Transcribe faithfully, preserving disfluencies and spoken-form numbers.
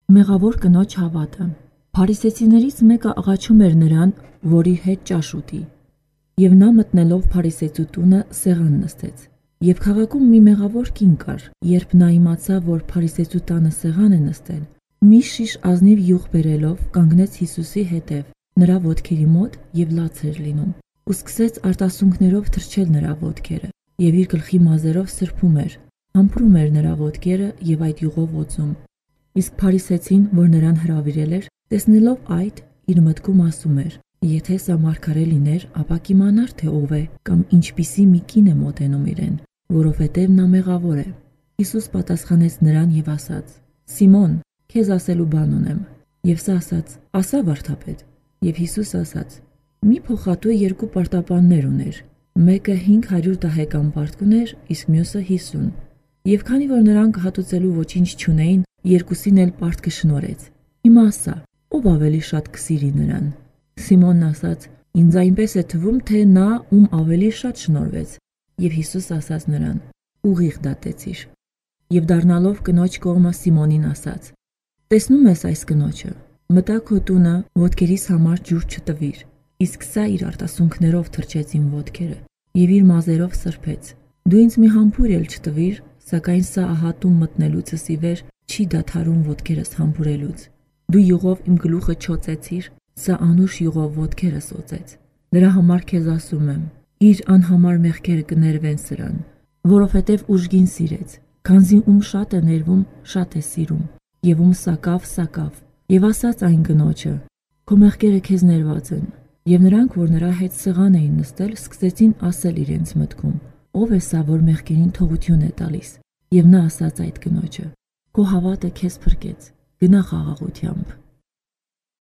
Մեղավոր կնոջ հավատը։ Փարիսեցիներից մեկը աղաչում էր նրան, որ իր հետ ճաշ ուտի, եւ նա մտնելով փարիսեցու տունը սեղան նստեց։ Եվ քաղաքում մի մեղավոր կին կար, երբ նա իմացավ, որ փարիսեցու տանը սեղան է նստել, մի շիշ ազնիվ յուղ բերելով կանգնեց Հիսուսի հետև, նրա ոտքերի մոտ եւ լաց էր լինում, ու սկսեց արտասունքներով թրջել նրա ոտքերը, եւ իր գլխի մազերով սրբում էր, համբուրում էր նրա ոտքերը եւ այդ յուղով օծում։ Իսկ փարիսեցին, որ նրան հրավիրել էր, տեսնելով այդ, իր մտքում ասում էր. եթե սա մարգարե լիներ, ապա կիմանար, թե ով է կամ ինչպիսի մի կին է մոտենում իրեն, որովհետև նա մեղավոր է։ Հիսուս պատասխանեց նրան եւ ասաց. Սիմոն, քեզ ասելու բան ունեմ։ Եվ սա ասաց. ասա, վարդապետ։ Եվ Հիսուս ասաց. մի փոխատու երկու պարտապաններ ուներ, մեկը հինգ հարյուր դահեկան պարտ ուներ, իսկ մյուսը հիսուն։ Եվ քանի որ նրանք հատուցելու ոչինչ չունեին, երկուսին էլ պարտ կշնորհեց։ Հիմա ասա, ով ավելի շատ կսիրի նրան։ Սիմոնն ասաց. ինձ այնպես է թվում, թե նա, ում ավելի շատ շնորհվեց։ Եվ Հիսուս ասաց նրան. ուղիղ դատեցիր։ Եվ դառնալով կնոջ կողմը Սիմոնին ասաց. տեսնում ես այս կնոջը, մտա քո տունը, ոտքերիս համար ջուր չտվիր, իսկ սա իր արտասունքներով թրջեց իմ ոտքերը եւ իր մազերով սրբեց։ Դու ինձ մի համբույր էլ չտվիր, սակայն սա ահա տուն մտնելուցս ի վեր չի դադարում ոտքերս համբուրելուց։ Դու յուղով իմ գլուխը չոծեցիր, սա անուշ յուղով ոտքերս օծեց։ Դրա համար քեզ ասում եմ, իր անհամար մեղքերը կներվեն սրան, որովհետև ուժգին սիրեց, քանզի ում շատ է ներվում, շատ է սիրում, եւ ում սակավ, սակավ։ Եվ ասաց այն կնոջը. քո մեղքերը քեզ ներված են։ Եվ նրանք, որ նրա հետ սեղան էին նստել, սկսեցին ասել իրենց մտքում. ով է սա, որ մեղքերին թողություն է տալիս։ Եվ նա ասաց այդ կնոջը. քո հավատը քեզ փրկեց, գնա խաղաղությամբ։